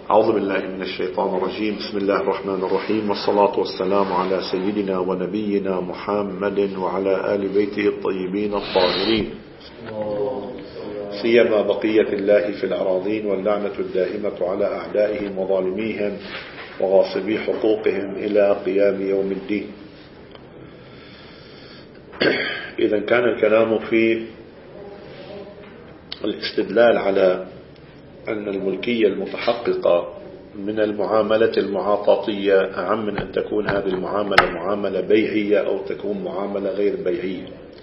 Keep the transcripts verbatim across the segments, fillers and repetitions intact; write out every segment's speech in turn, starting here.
أعوذ بالله من الشيطان الرجيم. بسم الله الرحمن الرحيم، والصلاة والسلام على سيدنا ونبينا محمد وعلى آل بيته الطيبين الطاهرين، سيما بقية الله في الأراضين، واللعنة الدائمة على أعدائهم وظالميهم وغاصبي حقوقهم إلى قيام يوم الدين. إذا كان الكلام في الاستدلال على أن الملكية المتحققة من المعاملة المعاطاتية أعم من أن تكون هذه المعاملة معاملة بيعية أو تكون معاملة غير بيعية،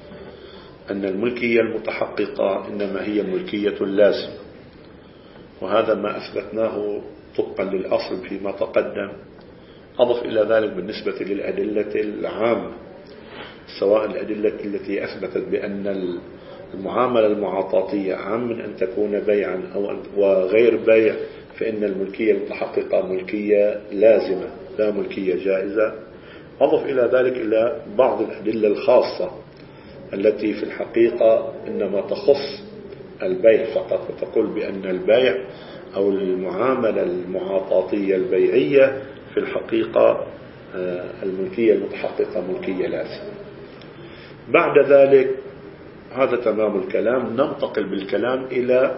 أن الملكية المتحققة إنما هي ملكية لازمة، وهذا ما أثبتناه طبقا للأصل فيما تقدم. أضف إلى ذلك بالنسبة للأدلة العامة، سواء الأدلة التي أثبتت بأن المعاملة المعاطاتية أعم من أن تكون بيعا أو وغير بيع، فإن الملكية المتحققة ملكية لازمة لا ملكية جائزة. أضف إلى ذلك إلى بعض الأدلة الخاصة التي في الحقيقة إنما تخص البيع فقط، وتقول بأن البيع أو المعاملة المعاطاتية البيعية في الحقيقة الملكية المتحققة ملكية لازمة. بعد ذلك هذا تمام الكلام، ننتقل بالكلام إلى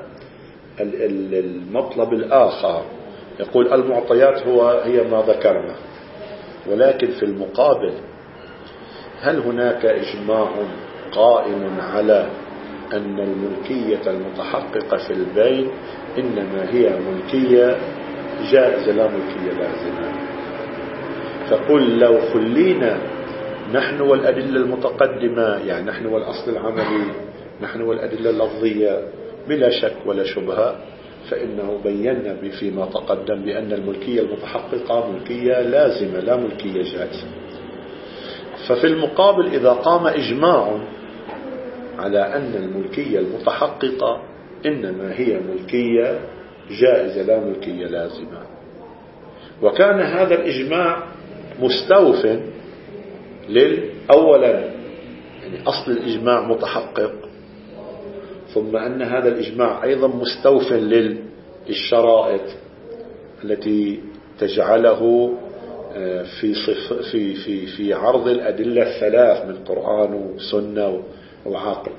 المطلب الآخر. يقول المعطيات هو هي ما ذكرنا، ولكن في المقابل هل هناك إجماع قائم على أن الملكية المتحققة في البيع إنما هي ملكية جائزة لا ملكية لازمة؟ فقل لو خلينا نحن والأدلة المتقدمة، يعني نحن والأصل العملي، نحن والأدلة اللفظية، بلا شك ولا شبهة فإنه بينا فيما تقدم بأن الملكية المتحققة ملكية لازمة لا ملكية جائزة. ففي المقابل إذا قام إجماع على أن الملكية المتحققة إنما هي ملكية جائزة لا ملكية لازمة، وكان هذا الإجماع مستوفٍ للأولا يعني أصل الإجماع متحقق، ثم أن هذا الإجماع أيضا مستوفٍ للشرائط التي تجعله في صف في في في عرض الأدلة الثلاث من قرآن وسنة وعقل.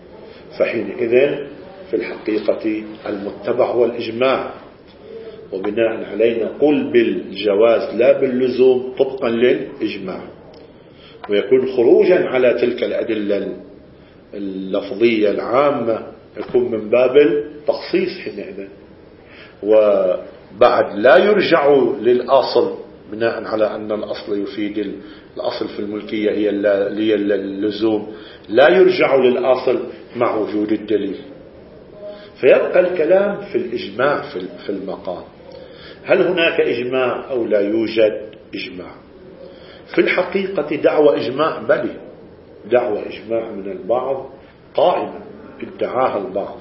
فحينئذ في الحقيقة المتبع هو الإجماع، وبناء عليه نقول بالجواز لا باللزوم طبقا للإجماع، ويكون خروجا على تلك الأدلة اللفظية العامة يكون من باب التخصيص حينئذ. وبعد لا يرجع للأصل بناء على أن الأصل يفيد الأصل في الملكية هي اللزوم، لا يرجع للأصل مع وجود الدليل، فيبقى الكلام في الإجماع في المقام. هل هناك إجماع أو لا يوجد إجماع؟ في الحقيقة دعوة إجماع، بل دعوة إجماع من البعض قائمة ادعاها البعض،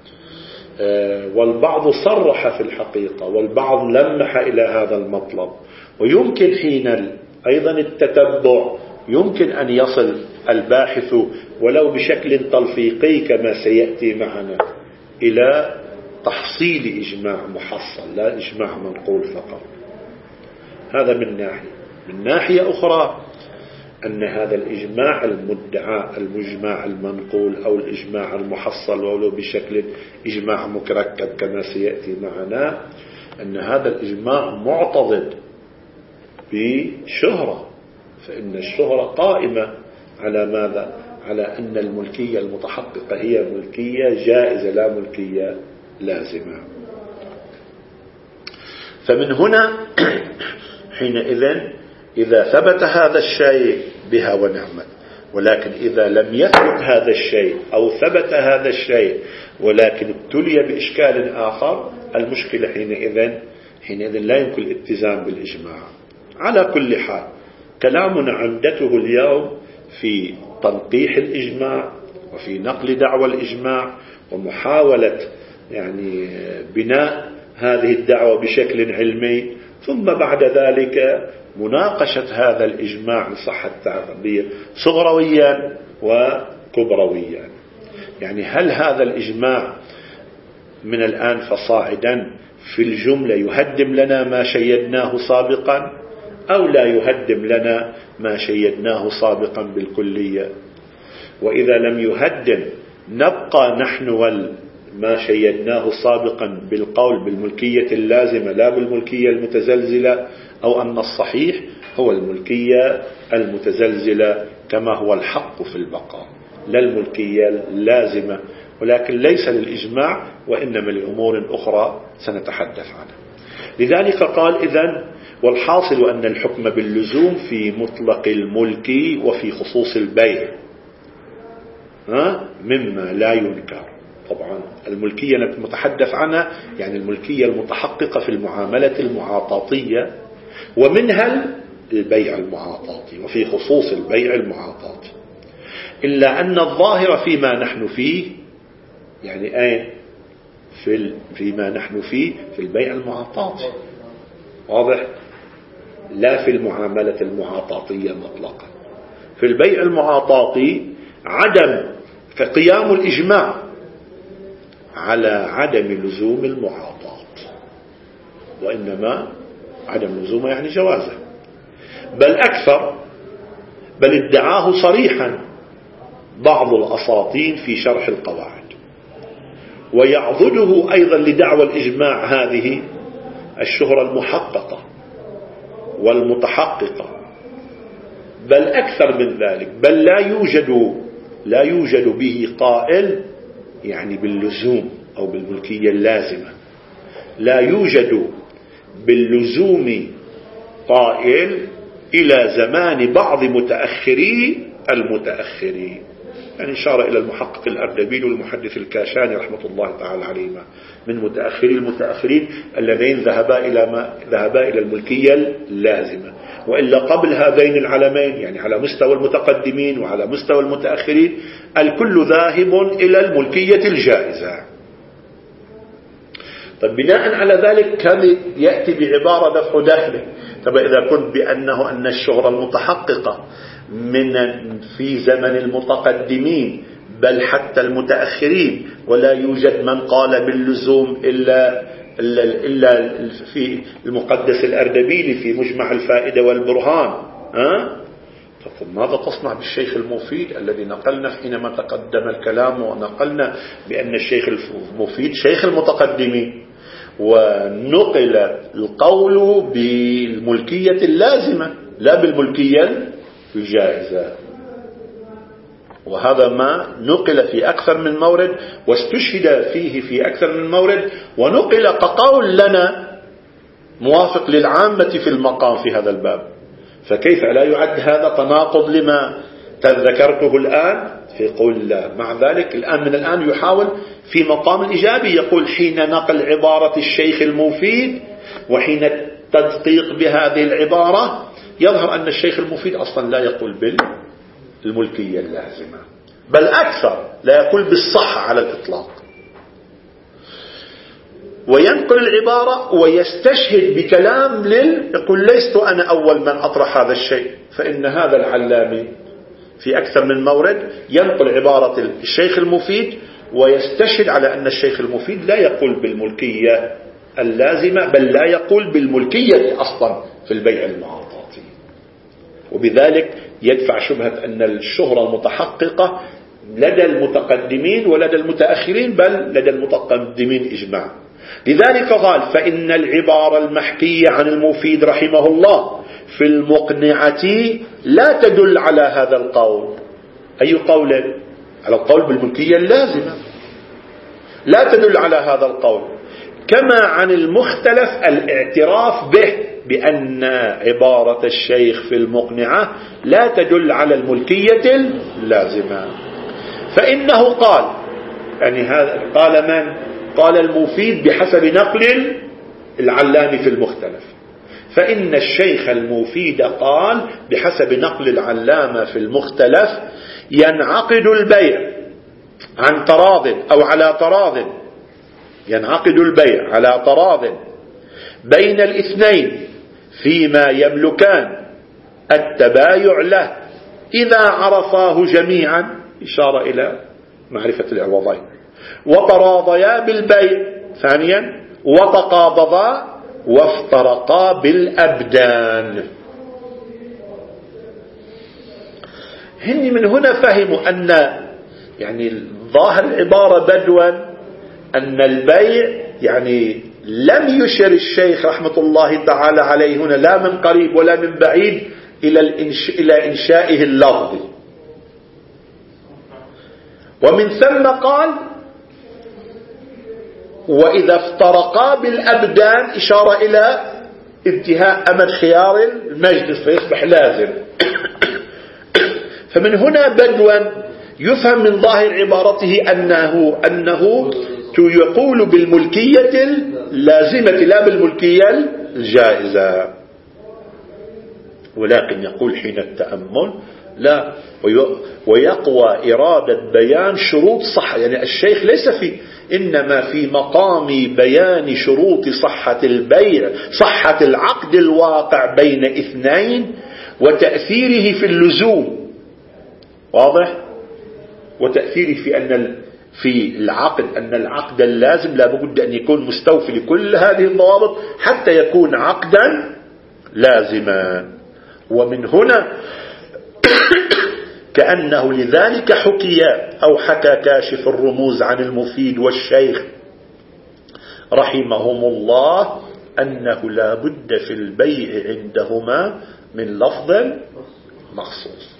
والبعض صرح في الحقيقة، والبعض لمح إلى هذا المطلب. ويمكن حين أيضا التتبع يمكن أن يصل الباحث ولو بشكل تلفيقي كما سيأتي معنا إلى تحصيل إجماع محصل لا إجماع منقول فقط. هذا من ناحية. من ناحية أخرى أن هذا الإجماع المدعى المجمع المنقول أو الإجماع المحصل ولو بشكل إجماع مكركب كما سيأتي معنا، أن هذا الإجماع معتضد بشهرة، فإن الشهرة قائمة على ماذا؟ على أن الملكية المتحققة هي ملكية جائزة لا ملكية لازمة. فمن هنا حينئذ إذا ثبت هذا الشيء بها ونعمت، ولكن إذا لم يثبت هذا الشيء أو ثبت هذا الشيء ولكن ابتلي بإشكال آخر، المشكلة حينئذ حينئذ لا يمكن الالتزام بالإجماع. على كل حال كلامنا عمدته اليوم في تنقيح الإجماع وفي نقل دعوى الإجماع ومحاولة يعني بناء هذه الدعوة بشكل علمي، ثم بعد ذلك مناقشة هذا الإجماع لصحة التعبير صغرويا وكبرويا. يعني هل هذا الإجماع من الآن فصاعدا في الجملة يهدم لنا ما شيدناه سابقا أو لا يهدم لنا ما شيدناه سابقا بالكلية. وإذا لم يهدم نبقى نحن وما شيدناه سابقا بالقول بالملكية اللازمة لا بالملكية المتزلزلة، أو أن الصحيح هو الملكية المتزلزلة كما هو الحق في البقاء، لا الملكية اللازمة، ولكن ليس للإجماع وإنما لأمور أخرى سنتحدث عنها. لذلك قال إذن والحاصل أن الحكم باللزوم في مطلق الملك وفي خصوص البيع مما لا ينكر. طبعا الملكية نتحدث عنها يعني الملكية المتحققة في المعاملة المعاطاتية، ومنها البيع المعاطاتي وفي خصوص البيع المعاطاتي، إلا أن الظاهر فيما نحن فيه يعني أي في فيما نحن فيه في البيع المعاطاتي، واضح؟ لا في المعاملة المعاطاتية مطلقا. في البيع المعاطاتي عدم فقيام الإجماع على عدم لزوم المعاطاة، وإنما عدم لزومه يعني جوازه، بل أكثر، بل ادعاه صريحا بعض الأساطين في شرح القواعد، ويعضده أيضا لدعوى الإجماع هذه الشهرة المحققة والمتحققة، بل أكثر من ذلك، بل لا يوجد لا يوجد به قائل يعني باللزوم أو بالملكية اللازمة، لا يوجد باللزوم قائل إلى زمان بعض متأخري المتأخرين، يعني إشارة إلى المحقق الأردبيل والمحدث الكاشاني رحمة الله تعالى عليهما من متأخري المتأخرين الذين ذهبا إلى ما ذهبا إلى الملكية اللازمة. وإلا قبل هذين العلمين يعني على مستوى المتقدمين وعلى مستوى المتأخرين الكل ذاهب إلى الملكية الجائزة. طب بناء على ذلك كان يأتي بعبارة دفع داخله. طب إذا كنت بأنه أن الشهرة المتحققة من في زمن المتقدمين بل حتى المتأخرين، ولا يوجد من قال باللزوم إلا إلا, إلا في المقدس الأردبيلي في مجمع الفائدة والبرهان، ها؟ طب ماذا تصنع بالشيخ المفيد الذي نقلنا حينما تقدم الكلام ونقلنا بأن الشيخ المفيد شيخ المتقدمين، ونقل القول بالملكية اللازمة لا بالملكية الجائزة؟ وهذا ما نقل في أكثر من مورد واستشهد فيه في أكثر من مورد، ونقل كقول لنا موافق للعامة في المقام في هذا الباب. فكيف لا يعد هذا تناقض لما تذكرته الآن؟ في قول لا. مع ذلك الآن من الآن يحاول في مقام الإيجابي يقول حين نقل عبارة الشيخ المفيد وحين التدقيق بهذه العبارة يظهر أن الشيخ المفيد أصلا لا يقول بالملكية اللازمة، بل أكثر لا يقول بالصحة على الإطلاق، وينقل العبارة ويستشهد بكلام لل يقول ليست أنا أول من أطرح هذا الشيء، فإن هذا العلامي في أكثر من مورد ينقل عبارة الشيخ المفيد ويستشهد على أن الشيخ المفيد لا يقول بالملكية اللازمة بل لا يقول بالملكية أصلا في البيع المعاطاتي، وبذلك يدفع شبهة أن الشهرة المتحققة لدى المتقدمين ولدى المتأخرين بل لدى المتقدمين إجماع. لذلك قال فإن العبارة المحكية عن المفيد رحمه الله في المقنعة لا تدل على هذا القول. أي قول؟ على القول بالملكية اللازمة، لا تدل على هذا القول، كما عن المختلف الاعتراف به بأن عبارة الشيخ في المقنعة لا تدل على الملكية اللازمة. فإنه قال يعني هذا قال من؟ قال المفيد بحسب نقل العلامي في المختلف، فإن الشيخ المفيد قال بحسب نقل العلامة في المختلف ينعقد البيع عن تراض أو على تراض، ينعقد البيع على تراض بين الاثنين فيما يملكان التبايع له إذا عرفاه جميعا، إشارة إلى معرفة العوضين، وتراضيا بالبيع ثانيا وتقابضا وافترقا بالأبدان. هن من هنا فهموا أن يعني ظاهر العبارة بدوا أن البيع يعني لم يشر الشيخ رحمة الله تعالى عليه هنا لا من قريب ولا من بعيد إلى, الإنش... إلى إنشائه اللفظي، ومن ثم قال وإذا افترقا بالأبدان إشارة إلى انتهاء أمد خيار المجلس فيصبح لازم. فمن هنا بدوا يفهم من ظاهر عبارته أنه, أنه يقول بالملكية اللازمة لا بالملكية الجائزة، ولكن يقول حين التأمل لا، ويقوى إرادة بيان شروط صحة، يعني الشيخ ليس في إنما في مقام بيان شروط صحة البيع، صحة العقد الواقع بين اثنين وتأثيره في اللزوم، واضح؟ وتأثيره في أن في العقد أن العقد اللازم لا بد أن يكون مستوفي لكل هذه الضوابط حتى يكون عقدا لازما. ومن هنا كأنه لذلك حكي أو حكى كاشف الرموز عن المفيد والشيخ رحمهم الله أنه لا بد في البيع عندهما من لفظ مخصوص.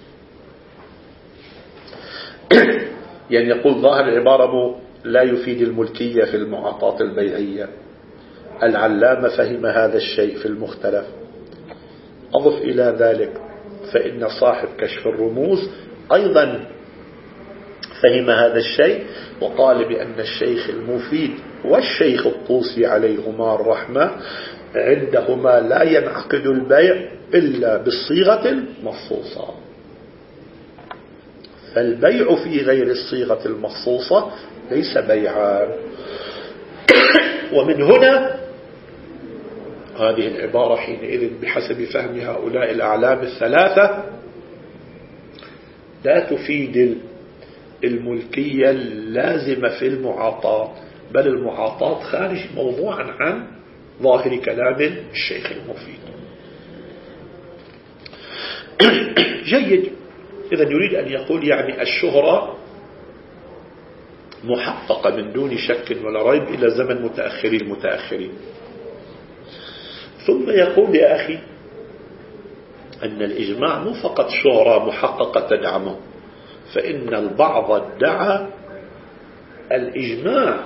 يعني يقول ظاهر العبارة لا يفيد الملكية في المعاطاة البيعية. العلامة فهم هذا الشيء في المختلف. أضف إلى ذلك فإن صاحب كشف الرموز أيضا فهم هذا الشيء وقال بأن الشيخ المفيد والشيخ الطوسي عليهما الرحمة عندهما لا ينعقد البيع إلا بالصيغة المخصوصة، فالبيع في غير الصيغة المخصوصة ليس بيعا. ومن هنا هذه العبارة حينئذ بحسب فهم هؤلاء الأعلام الثلاثة لا تفيد الملكية اللازمة في المعاطاة، بل المعاطاة خارج موضوعا عن ظاهر كلام الشيخ المفيد. جيد. إذن يريد أن يقول يعني الشهرة محققة من دون شك ولا ريب إلى زمن متأخرين المتأخرين. ثم يقول يا أخي أن الإجماع مو فقط شهرة محققة تدعمه، فإن البعض ادعى الإجماع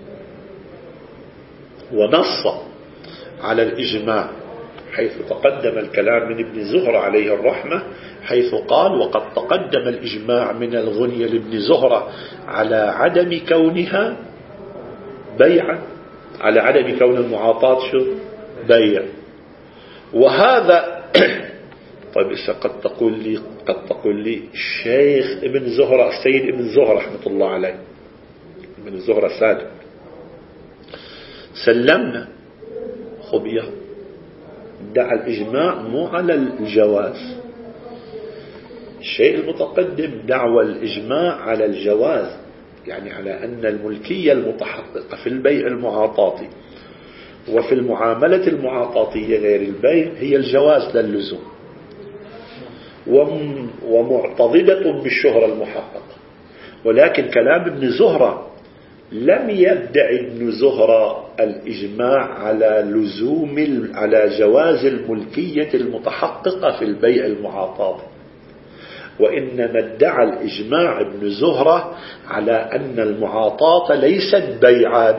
ونص على الإجماع، حيث تقدم الكلام من ابن زهرة عليه الرحمة حيث قال وقد تقدم الإجماع من الغنية لابن زهرة على عدم كونها بيعا، على عدم كون المعاطاة شو بيع. وهذا طيب إذا قد تقول لي قد تقول لي الشيخ ابن زهرة السيد ابن زهرة رحمة الله عليه ابن زهرة سادة سلمنا خبيه دعا الإجماع مو على الجواز، الشيء المتقدم دعوى الإجماع على الجواز، يعني على أن الملكية المتحققة في البيع المعاطاتي وفي المعاملة المعاطاتية غير البيع هي الجواز للزوم، ومعتضدة بالشهرة المحققة. ولكن كلام ابن زهرة لم يدعي ابن زهرة الإجماع على لزوم على جواز الملكية المتحققة في البيع المعاطاتي، وإنما ادعى الإجماع ابن زهرة على أن المعاطاة ليست بيعا.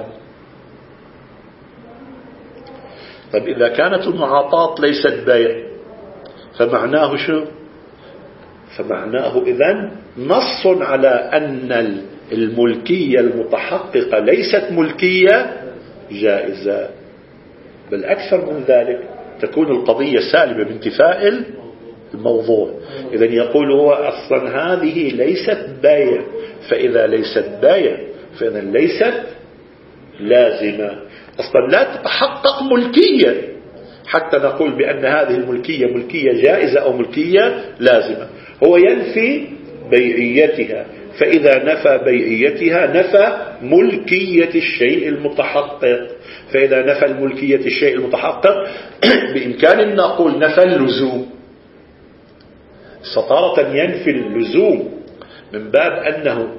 طيب إذا كانت المعاطاة ليست بيع فمعناه شو؟ فمعناه إذن نص على أن الملكية المتحققة ليست ملكية جائزة، بل أكثر من ذلك تكون القضية سالبة بانتفاء الموضوع. إذن يقول هو أصلا هذه ليست بيع، فإذا ليست بيع فإذا ليست لازمة، أصلا لا تتحقق ملكية حتى نقول بأن هذه الملكية ملكية جائزة أو ملكية لازمة. هو ينفي بيعيتها فإذا نفى بيعيتها نفى ملكية الشيء المتحقق. فإذا نفى الملكية الشيء المتحقق بإمكان أن نقول نفى اللزوم. ستارة ينفي اللزوم من باب أنه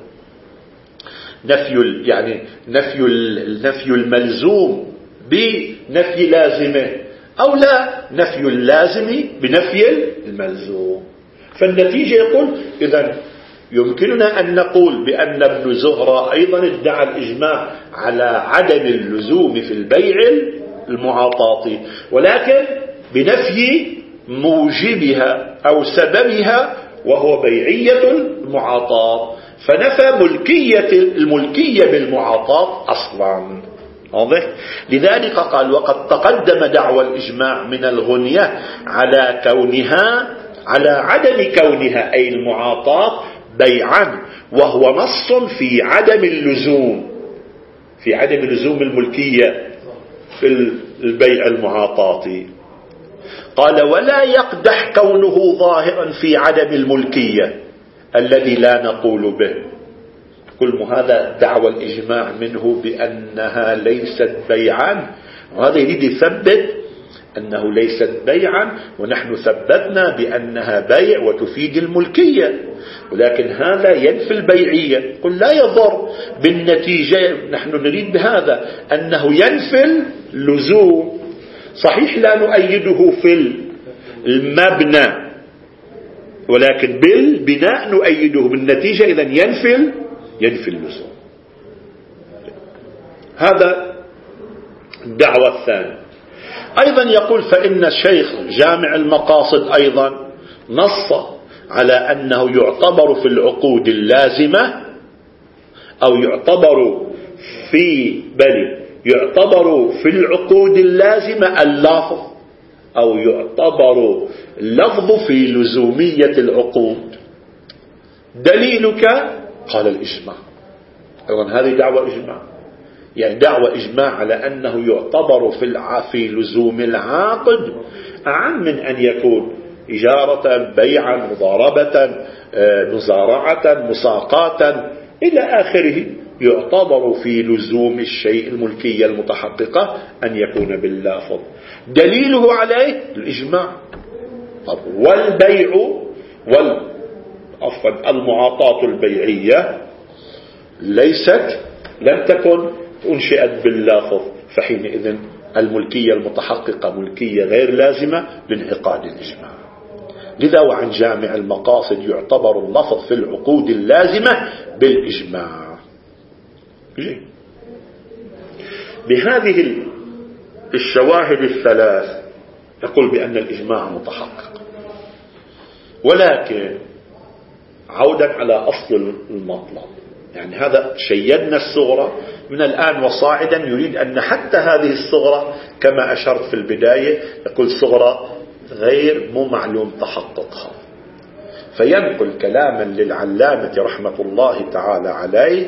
نفي يعني نفي نفي الملزوم بنفي لازمه، أو لا نفي اللازم بنفي الملزوم. فالنتيجة يقول إذن يمكننا أن نقول بأن ابن زهرة أيضا ادعى الإجماع على عدم اللزوم في البيع المعاطاة، ولكن بنفي موجبها أو سببها وهو بيعية المعاطاة، فنفى ملكية الملكية بالمعاطاة أصلا. واضح؟ لذلك قال وقد تقدم دعوى الإجماع من الغنية على كونها على عدم كونها أي المعاطاة بيعا، وهو نص في عدم اللزوم في عدم لزوم الملكية في البيع المعاطاة. قال ولا يقدح كونه ظاهرا في عدم الملكية الذي لا نقول به. كل هذا دعوى الإجماع منه بأنها ليست بيعا، وهذا يريد يثبت أنه ليست بيعا، ونحن ثبتنا بأنها بيع وتفيد الملكية، ولكن هذا ينفي البيعية. قل لا يضر بالنتيجة، نحن نريد بهذا أنه ينفي اللزوم. صحيح لا نؤيده في المبنى، ولكن بالبناء نؤيده بالنتيجة، إذن ينفي ينفي اللزوم. هذا الدعوة الثانية. أيضا يقول فإن الشيخ جامع المقاصد أيضا نص على أنه يعتبر في العقود اللازمة أو يعتبر في بل يعتبر في العقود اللازمة اللفظ أو يعتبر اللفظ في لزومية العقود. دليلك قال الإجماع. أيضا هذه دعوة إجماع، يعني دعوة إجماع على أنه يعتبر في في لزوم العاقد أعم من أن يكون إجارة بيعا مضاربة مزارعة مساقاة إلى آخره. يعتبر في لزوم الشيء الملكية المتحققة أن يكون باللافظ. دليله عليه الإجماع. طب والبيع وال عفوا المعاطاة البيعية ليست لم تكن أنشئت باللافظ، فحينئذ الملكية المتحققة ملكية غير لازمة لانعقاد الإجماع. لذا وعن جامع المقاصد يعتبر اللفظ في العقود اللازمة بالإجماع. جيد. بهذه الشواهد الثلاث يقول بأن الإجماع متحقق. ولكن عودا على أصل المطلب، يعني هذا شيدنا الصغرى، من الآن وصاعدا يريد أن حتى هذه الصغرى كما أشرت في البداية يقول صغرى غير مو معلوم تحققها، فينقل كلاما للعلامة رحمة الله تعالى عليه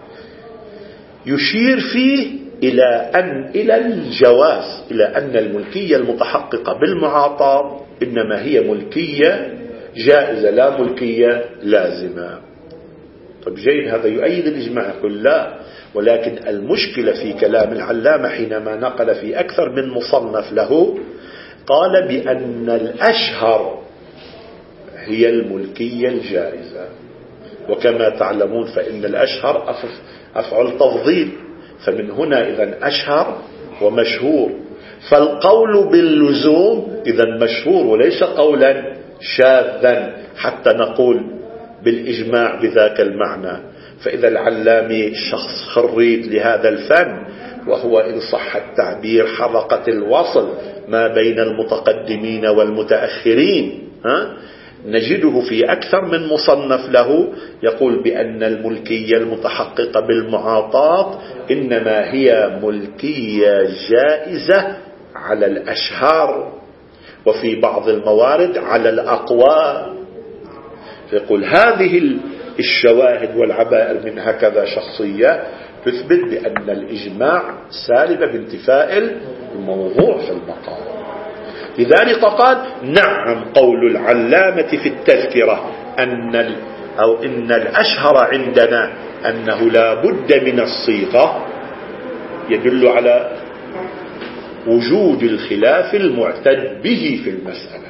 يشير فيه إلى أن إلى الجواز، إلى أن الملكية المتحققة بالمعاطاة إنما هي ملكية جائزة لا ملكية لازمة. طب جيد، هذا يؤيد الإجماع. يقول لا، ولكن المشكلة في كلام العلامة حينما نقل في أكثر من مصنف له قال بأن الأشهر هي الملكية الجائزة، وكما تعلمون فإن الأشهر أفعل تفضيل، فمن هنا إذن أشهر ومشهور، فالقول باللزوم إذن مشهور وليس قولا شاذا حتى نقول بالإجماع بذاك المعنى. فإذا العلامي شخص خريج لهذا الفن، وهو إن صح التعبير حلقة الوصل ما بين المتقدمين والمتأخرين، ها؟ نجده في أكثر من مصنف له يقول بأن الملكية المتحققة بالمعاطاة إنما هي ملكية جائزة على الأشهر، وفي بعض الموارد على الأقوى. فيقول هذه الشواهد والعبائر من هكذا شخصية تثبت بأن الإجماع سالب بانتفاء الموضوع في المقام. لذلك قال نعم قول العلامة في التذكرة أن أو إن الأشهر عندنا أنه لا بد من الصيغة يدل على وجود الخلاف المعتد به في المسألة،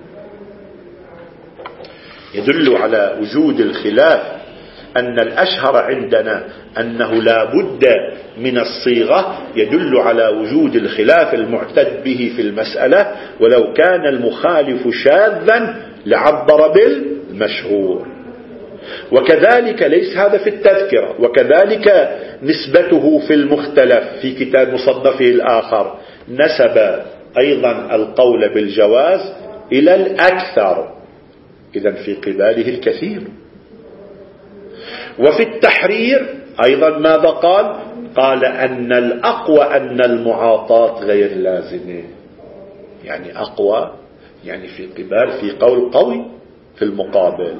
يدل على وجود الخلاف، أن الأشهر عندنا أنه لا بد من الصيغة يدل على وجود الخلاف المعتد به في المسألة، ولو كان المخالف شاذا لعبر بالمشهور. وكذلك ليس هذا في التذكرة، وكذلك نسبته في المختلف في كتاب مصنفه الآخر نسب أيضا القول بالجواز إلى الأكثر، إذن في قباله الكثير. وفي التحرير أيضا ماذا قال؟ قال أن الأقوى أن المعاطاة غير لازمة، يعني أقوى يعني في قبال في قول قوي في المقابل.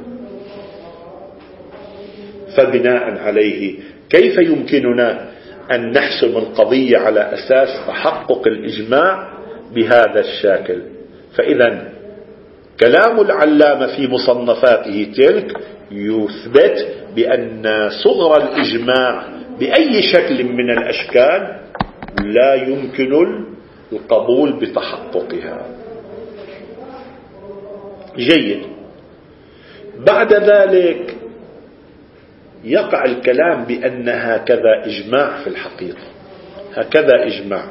فبناء عليه كيف يمكننا أن نحسم القضية على أساس تحقق الإجماع بهذا الشكل؟ فإذا كلام العلامة في مصنفاته تلك يثبت بأن صغر الإجماع بأي شكل من الأشكال لا يمكن القبول بتحققها. جيد. بعد ذلك يقع الكلام بأن هكذا إجماع في الحقيقة، هكذا إجماع.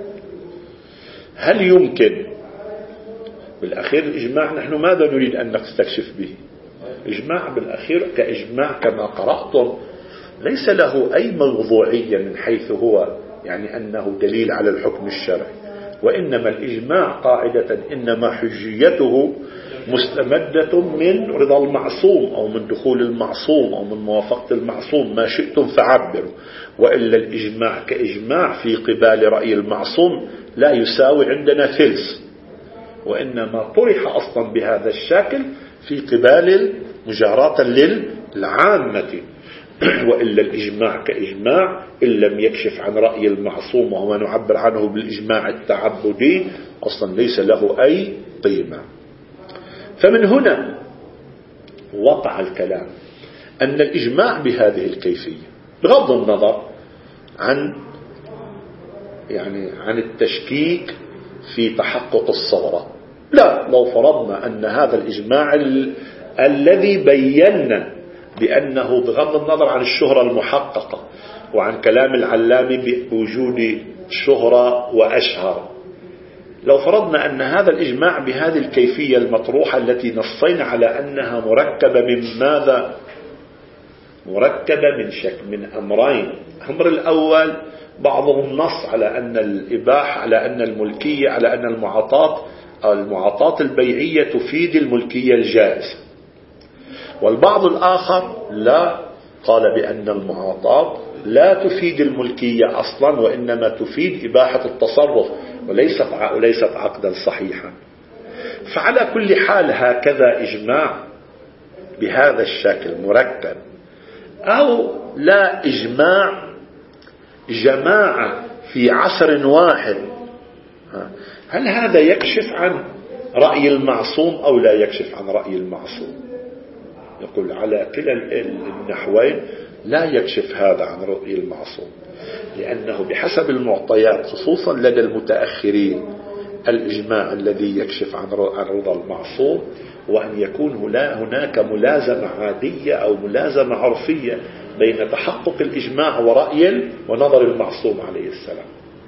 هل يمكن بالأخير الإجماع نحن ماذا نريد أن نستكشف به؟ إجماع بالأخير كإجماع كما قرأتم ليس له أي موضوعية من حيث هو يعني أنه دليل على الحكم الشرعي، وإنما الإجماع قاعدة إنما حجيته مستمدة من رضا المعصوم أو من دخول المعصوم أو من موافقة المعصوم، ما شئتم فعبروا. وإلا الإجماع كإجماع في قبال رأي المعصوم لا يساوي عندنا فلس، وإنما طرح أصلا بهذا الشكل في قبال مجاراة للعامة. وإلا الإجماع كإجماع إن لم يكشف عن رأي المعصوم وهو نعبر عنه بالإجماع التعبدي أصلا ليس له أي قيمة. فمن هنا وقع الكلام أن الإجماع بهذه الكيفية بغض النظر عن يعني عن التشكيك في تحقق الصغرى، لا، لو فرضنا أن هذا الإجماع ال... الذي بينا بأنه بغض النظر عن الشهرة المحققة وعن كلام العلامي بوجود شهرة وأشهر، لو فرضنا أن هذا الإجماع بهذه الكيفية المطروحة التي نصينا على أنها مركبة من ماذا؟ مركبة من شك من أمرين. الأمر الأول بعضهم نص على أن الإباحة على أن الملكية على أن المعاطاة المعاطاة البيعية تفيد الملكية الجائزة، والبعض الآخر لا، قال بأن المعاطاة لا تفيد الملكية أصلا وإنما تفيد إباحة التصرف وليست وليست عقدا صحيحا. فعلى كل حال هكذا إجماع بهذا الشكل مركب أو لا إجماع جماعة في عصر واحد، هل هذا يكشف عن رأي المعصوم أو لا يكشف عن رأي المعصوم؟ يقول على كلا النحوين لا يكشف هذا عن رأي المعصوم، لأنه بحسب المعطيات خصوصا لدى المتأخرين الإجماع الذي يكشف عن رضا المعصوم وأن يكون هناك ملازمة عادية أو ملازمة عرفية بين تحقق الإجماع ورأي ونظر المعصوم عليه السلام.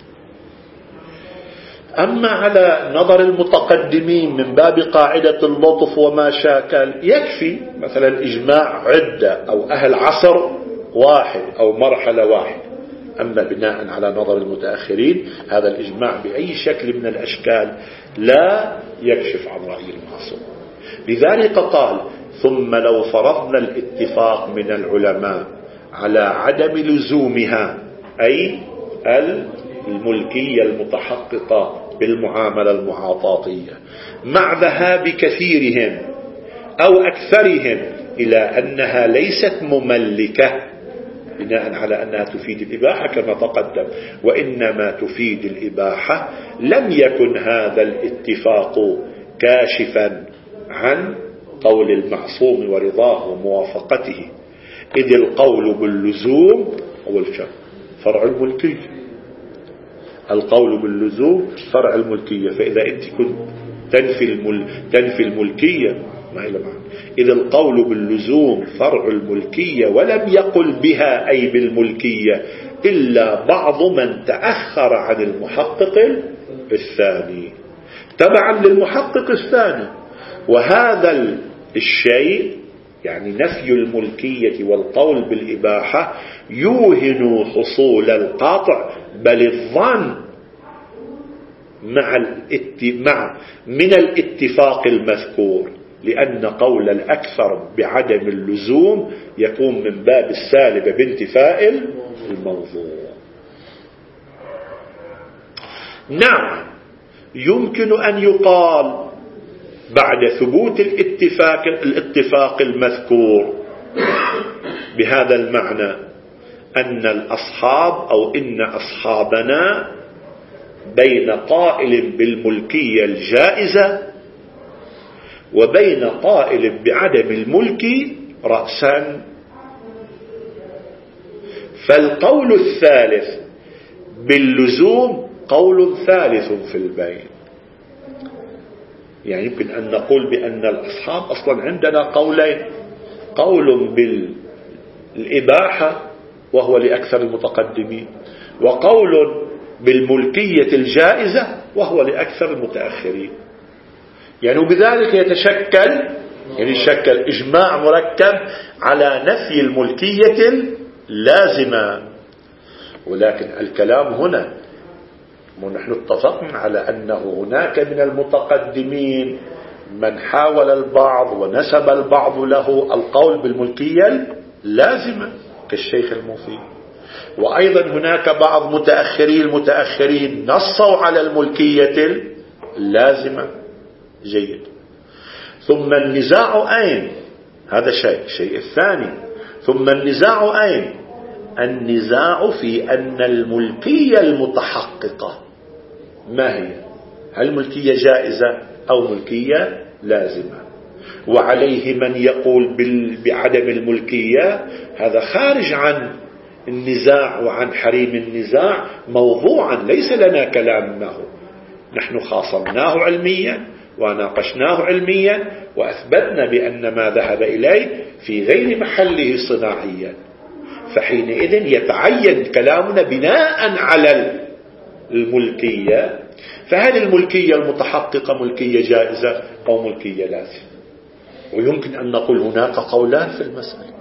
أما على نظر المتقدمين من باب قاعدة اللطف وما شاكل يكفي مثلا إجماع عدة أو أهل عصر واحد أو مرحلة واحد. أما بناء على نظر المتأخرين هذا الإجماع بأي شكل من الأشكال لا يكشف عن رأي المعصوم. لذلك قال ثم لو فرضنا الاتفاق من العلماء على عدم لزومها أي الملكية المتحققة بالمعاملة المعاطاتية مع ذهاب كثيرهم أو أكثرهم إلى أنها ليست مملكة بناء على أنها تفيد الإباحة كما تقدم وإنما تفيد الإباحة، لم يكن هذا الاتفاق كاشفا عن قول المعصوم ورضاه وموافقته، إذ القول باللزوم هو فرع الملكية. القول باللزوم فرع الملكية. فإذا أنت كنت تنفي, المل... تنفي الملكية ما إلى معنى. إذا القول باللزوم فرع الملكية، ولم يقل بها أي بالملكية إلا بعض من تأخر عن المحقق الثاني تبعا للمحقق الثاني. وهذا الشيء يعني نفي الملكية والقول بالإباحة يوهن حصول القاطع، بل الظن مع, مع من الاتفاق المذكور، لأن قول الأكثر بعدم اللزوم يكون من باب السالب بانتفاء الموضوع. نعم يمكن أن يقال بعد ثبوت الاتفاق, الاتفاق المذكور بهذا المعنى أن الأصحاب أو إن أصحابنا بين قائل بالملكية الجائزة وبين قائل بعدم الملك رأسا. فالقول الثالث باللزوم قول ثالث في البين. يعني يمكن أن نقول بأن الأصحاب أصلا عندنا قولين، قول بالإباحة وهو لأكثر المتقدمين، وقول بالملكية الجائزة وهو لأكثر المتأخرين. يعني وبذلك يتشكل يعني يتشكل إجماع مركب على نفي الملكية اللازمة. ولكن الكلام هنا ونحن اتفقنا على أنه هناك من المتقدمين من حاول البعض ونسب البعض له القول بالملكية اللازمة كالشيخ المفيد، وأيضا هناك بعض متأخري المتأخرين نصوا على الملكية اللازمة. جيد. ثم النزاع أين؟ هذا شيء. الشيء الثاني ثم النزاع أين؟ النزاع في أن الملكية المتحققة ما هي؟ هل ملكية جائزة أو ملكية لازمة؟ وعليه من يقول بعدم الملكية هذا خارج عن النزاع وعن حريم النزاع موضوعا ليس لنا كلام معه. نحن خاصمناه علميا وناقشناه علميا وأثبتنا بأن ما ذهب إليه في غير محله صناعيا، فحينئذ يتعين كلامنا بناء على الملكية. فهل الملكية المتحققة ملكية جائزة أو ملكية لازمة؟ ويمكن أن نقول هناك قولان في المسألة.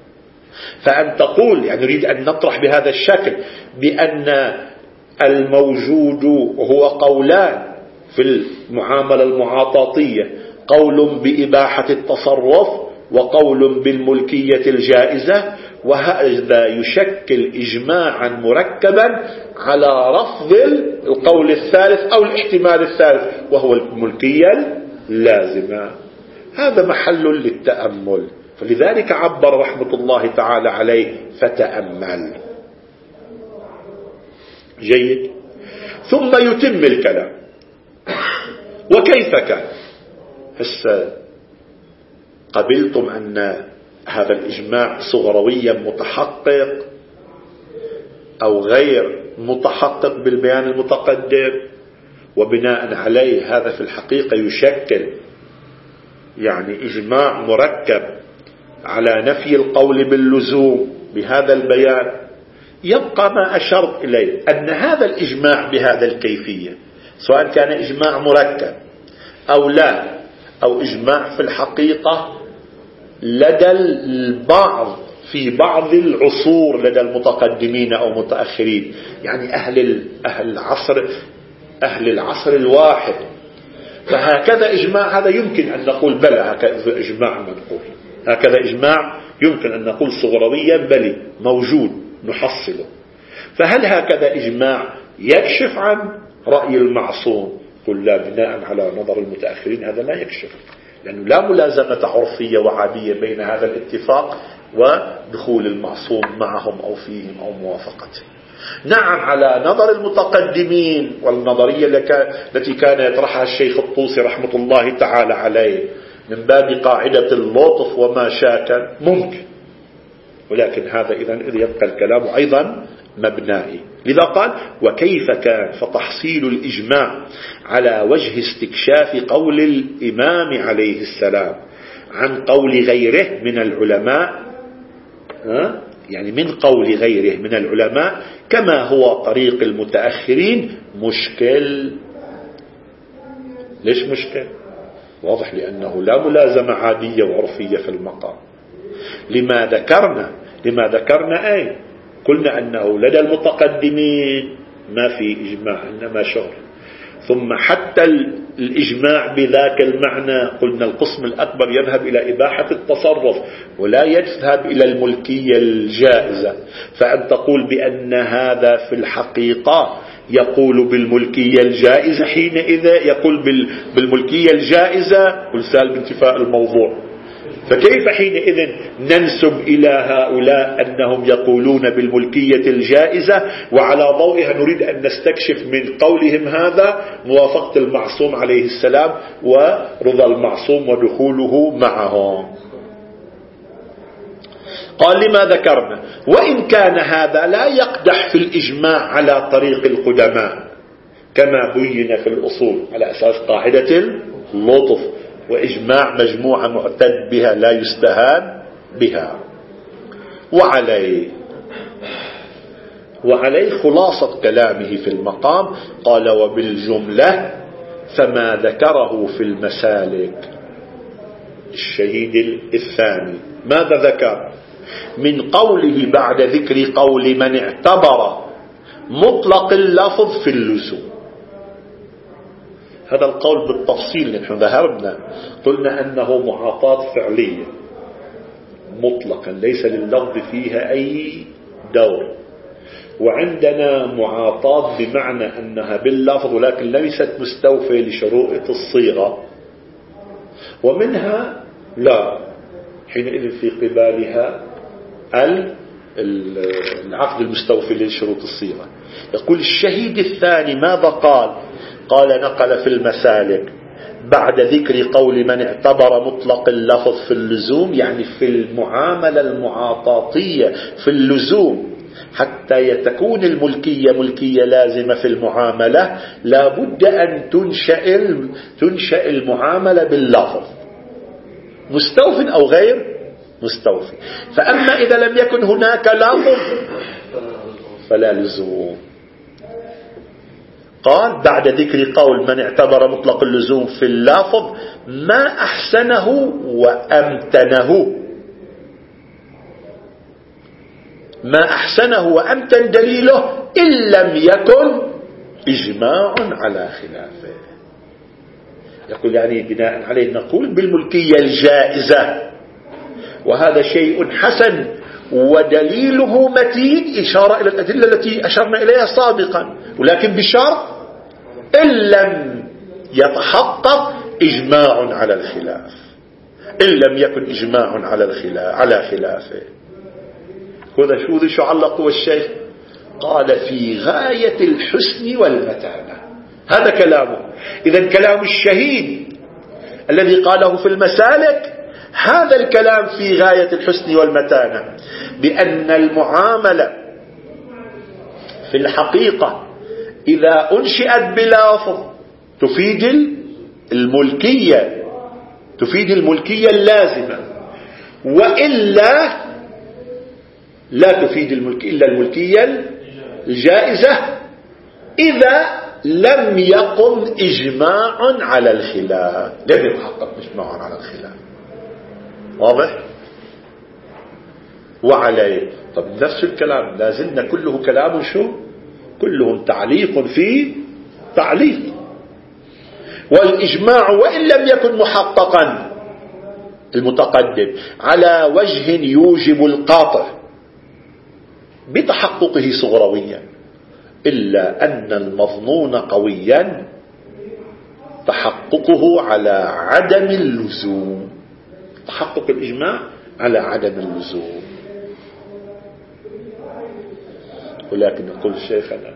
فأن تقول يعني نريد أن نطرح بهذا الشكل بأن الموجود هو قولان في المعاملة المعاطاتية، قول بإباحة التصرف وقول بالملكية الجائزة، وهذا يشكل إجماعا مركبا على رفض القول الثالث أو الاحتمال الثالث وهو الملكية اللازمة. هذا محل للتأمل، فلذلك عبر رحمة الله تعالى عليه فتأمل. جيد. ثم يتم الكلام. وكيف كان؟ هسه قبلتم أن هذا الإجماع صغرويا متحقق أو غير متحقق بالبيان المتقدم، وبناء عليه هذا في الحقيقة يشكل يعني إجماع مركب على نفي القول باللزوم بهذا البيان. يبقى ما أشرت إليه أن هذا الإجماع بهذا الكيفية سواء كان إجماع مركب أو لا، أو إجماع في الحقيقة لدى البعض في بعض العصور لدى المتقدمين أو متأخرين، يعني أهل أهل العصر أهل العصر الواحد، فهكذا إجماع هذا يمكن أن نقول بلى هكذا إجماع منقول، هكذا إجماع يمكن أن نقول صغرويا بلي موجود نحصله. فهل هكذا إجماع يكشف عن رأي المعصوم؟ قل لا، بناء على نظر المتأخرين هذا لا يكشف، لأنه لا ملازمة عرفية وعادية بين هذا الاتفاق ودخول المعصوم معهم أو فيهم أو موافقته. نعم على نظر المتقدمين والنظرية التي كان يطرحها الشيخ الطوسي رحمة الله تعالى عليه من باب قاعدة اللطف وما شاكل ممكن، ولكن هذا إذن إذ يبقى الكلام أيضا مبنائي. لذا قال وكيف كان، فتحصيل الإجماع على وجه استكشاف قول الإمام عليه السلام عن قول غيره من العلماء، ها؟ يعني من قول غيره من العلماء كما هو طريق المتأخرين مشكل. ليش مشكل؟ واضح، لأنه لا ملازمة عادية وعرفية في المقام. لما ذكرنا لما ذكرنا أي قلنا أنه لدى المتقدمين ما في إجماع إنما شهر، ثم حتى الإجماع بذاك المعنى قلنا القسم الأكبر يذهب إلى إباحة التصرف ولا يذهب إلى الملكية الجائزة. فأن تقول بأن هذا في الحقيقة يقول بالملكية الجائزة، حينئذ يقول بالملكية الجائزة والسال بانتفاء الموضوع. فكيف حينئذ ننسب إلى هؤلاء أنهم يقولون بالملكية الجائزة وعلى ضوئها نريد أن نستكشف من قولهم هذا موافقة المعصوم عليه السلام ورضا المعصوم ودخوله معهم؟ قال لما ذكرنا وإن كان هذا لا يقدح في الإجماع على طريق القدماء كما بين في الأصول على أساس قاعدة اللطف، وإجماع مجموعة معتد بها لا يستهان بها. وعليه وعليه خلاصة كلامه في المقام قال وبالجملة فما ذكره في المسالك الشهيد الثاني ماذا ذكر من قوله بعد ذكر قول من اعتبر مطلق اللفظ في اللزوم. هذا القول بالتفصيل نحن ذهبنا قلنا أنه معاطاة فعلية مطلقا ليس لللفظ فيها أي دور، وعندنا معاطاة بمعنى أنها باللفظ ولكن ليست مستوفية لشروط الصيغة، ومنها لا حينئذ في قبالها العقد المستوفي لشروط الصيغة. يقول الشهيد الثاني ماذا قال؟ قال نقل في المسالك بعد ذكر قول من اعتبر مطلق اللفظ في اللزوم، يعني في المعاملة المعاطاتية في اللزوم حتى تكون الملكية ملكية لازمة في المعاملة لا بد أن تنشأ تنشأ المعاملة باللفظ مستوف أو غير مستوفي. فأما إذا لم يكن هناك لفظ فلا لزوم. قال بعد ذكر قول من اعتبر مطلق اللزوم في اللفظ ما أحسنه وأمتنه ما أحسنه وأمتن دليله إن لم يكن إجماع على خلافه. يقول يعني بناء عليه نقول بالملكية الجائزة وهذا شيء حسن ودليله متين إشارة إلى الأدلة التي أشرنا إليها سابقا، ولكن بشرط إن لم يتحقق إجماع على الخلاف، إن لم يكن إجماع على الخلاف على خلافه. هذا شو ذي شو علقه الشيخ؟ قال في غاية الحسن والمتانة. هذا كلامه. إذن كلام الشهيد الذي قاله في المسالك هذا الكلام في غاية الحسن والمتانة، بأن المعاملة في الحقيقة إذا أنشئت بلفظ تفيد الملكية تفيد الملكية اللازمة، وإلا لا تفيد الملكية إلا الملكية الجائزة إذا لم يقم إجماع على الخلاف. لم يتحقق إجماع على الخلاف. واضح؟ وعليه طب نفس الكلام لازلنا كله كلام شو؟ كلهم تعليق في تعليق. والإجماع وإن لم يكن محققا المتقدم على وجه يوجب القاطع بتحققه صغرويا، إلا أن المظنون قويا تحققه على عدم اللزوم، تحقق الإجماع على عدم اللزوم. ولكن يقول شيخنا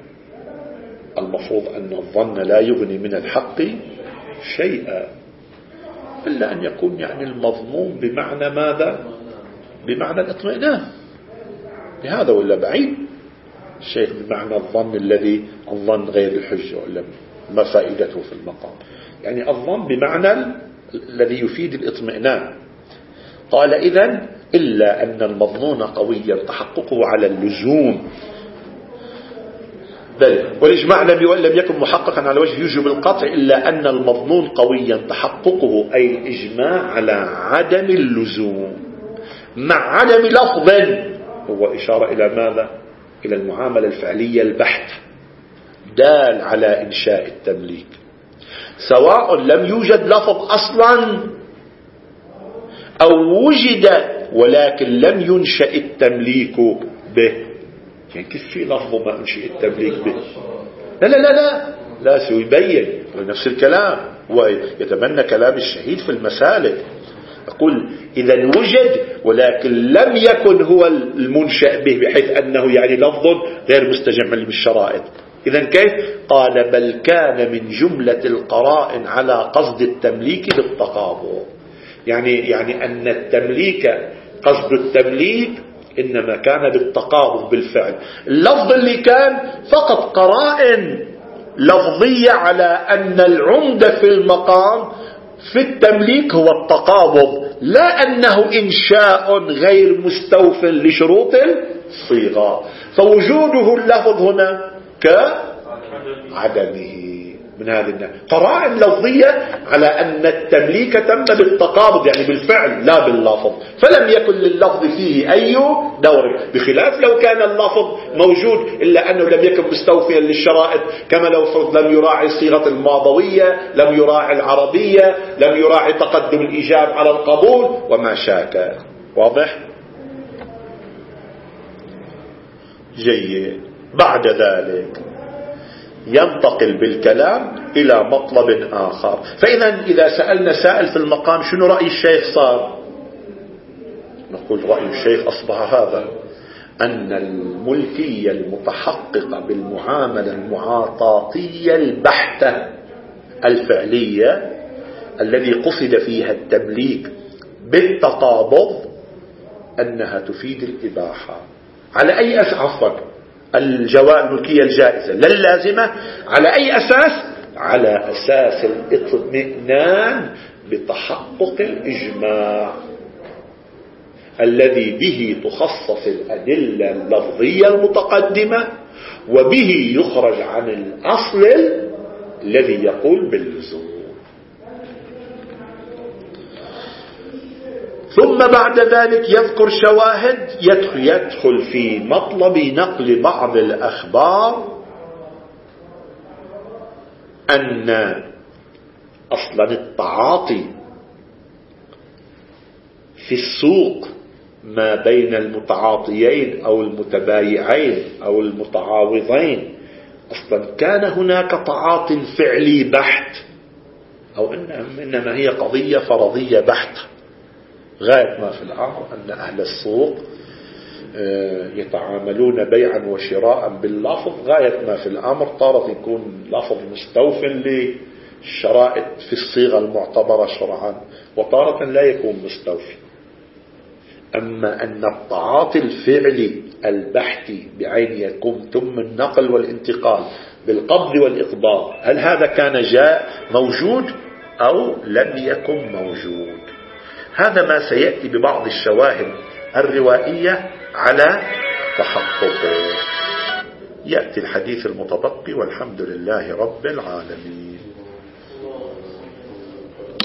المفروض أن الظن لا يغني من الحق شيئا، إلا أن يكون يعني المضمون بمعنى ماذا؟ بمعنى الاطمئنان، بهذا ولا بعيد الشيخ بمعنى الظن الذي الظن غير الحجة، ولا ما فائدته في المقام؟ يعني الظن بمعنى الذي يفيد الاطمئنان. قال إذن إلا أن المظنون قويا تحققه على اللزوم، بل والإجماع لم لم يكن محققا على وجه يوجب القطع، إلا أن المظنون قويا تحققه أي الإجماع على عدم اللزوم مع عدم لفظ، هو إشارة إلى ماذا؟ إلى المعاملة الفعلية البحتة دال على إنشاء التمليك، سواء لم يوجد لفظ أصلا أو وجد ولكن لم ينشأ التمليك به. يعني كيف في لفظ ما أنشئ التمليك به؟ لا لا لا لا لا سيبين نفس الكلام، ويتمنى كلام الشهيد في المسالك. أقول إذا وجد ولكن لم يكن هو المنشأ به، بحيث أنه يعني لفظ غير مستجمع بالشرائط. إذا كيف؟ قال بل كان من جملة القرائن على قصد التمليك بالتقابض، يعني يعني أن التمليك قصد التمليك إنما كان بالتقابض بالفعل. اللفظ اللي كان فقط قرائن لفظية على أن العمدة في المقام في التمليك هو التقابض، لا أنه إنشاء غير مستوف لشروط الصيغة. فوجوده اللفظ هنا كعدمه من هذه الناحية، قرائن لفظية على أن التمليك تم بالتقابض يعني بالفعل لا باللفظ، فلم يكن لللفظ فيه أي دور، بخلاف لو كان اللفظ موجود إلا أنه لم يكن مستوفيا للشرائط، كما لو فرض لم يراعي الصيغة الماضوية، لم يراعي العربية، لم يراعي تقدم الإيجاب على القبول وما شاكل. واضح؟ جيد. بعد ذلك ينتقل بالكلام إلى مطلب آخر. فإذا إذا سألنا سائل في المقام شنو رأي الشيخ صار؟ نقول رأي الشيخ أصبح هذا، أن الملكية المتحققة بالمعاملة المعاطاتية البحتة الفعلية الذي قصد فيها التمليك بالتقابض أنها تفيد الإباحة. على أي أساس؟ عفوا الجواز الملكية الجائزة لا اللازمة. على أي أساس؟ على أساس الاطمئنان بتحقق الإجماع الذي به تخصص الأدلة اللفظية المتقدمة، وبه يخرج عن الأصل الذي يقول باللزوم. ثم بعد ذلك يذكر شواهد يدخل في مطلب نقل بعض الأخبار أن أصلا التعاطي في السوق ما بين المتعاطيين أو المتبايعين أو المتعاوضين أصلا كان هناك تعاطي فعلي بحت، أو إنما هي قضية فرضية بحتة. غاية ما في الأمر أن أهل السوق يتعاملون بيعا وشراء باللفظ، غاية ما في الأمر طارت يكون لفظ مستوف للشرائط في الصيغة المعتبرة شرعا، وطارة لا يكون مستوفي. أما أن التعاطي الفعلي البحثي بعين يكون تم النقل والانتقال بالقبض والإقباض، هل هذا كان جاء موجود أو لم يكن موجود؟ هذا ما سيأتي ببعض الشواهد الروائية على تحققه. يأتي الحديث المتبقي، والحمد لله رب العالمين.